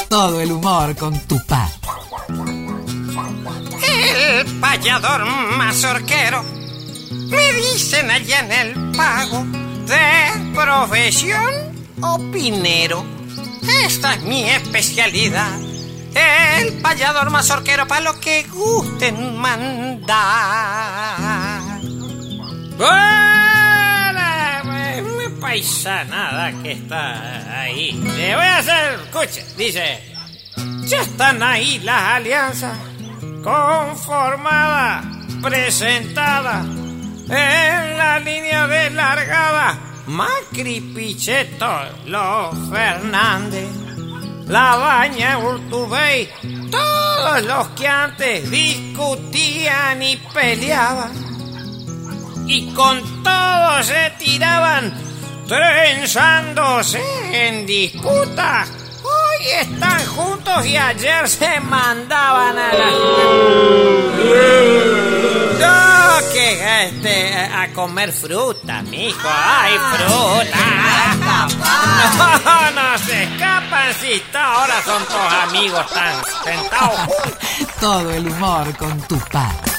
Todo el humor con Tupá. El payador mazorquero, me dicen allá en el pago, de profesión opinero. Esta es mi especialidad, el payador mazorquero, para lo que gusten mandar. ¡Hola! Una paisanada que está ahí. Le voy a hacer, escuche, dice: ya están ahí las alianzas conformadas, presentadas en la línea de largada. Macri, Pichetto, los Fernández, Labaña, Urtubey, todos los que antes discutían y peleaban, y con todo se tiraban, trenzándose en disputas. Hoy están juntos y ayer se mandaban a la... No, que a comer fruta, mijo. ¡Ay, fruta! No se escapan si ahora son todos amigos tan sentados juntos. Todo el humor con Tupá.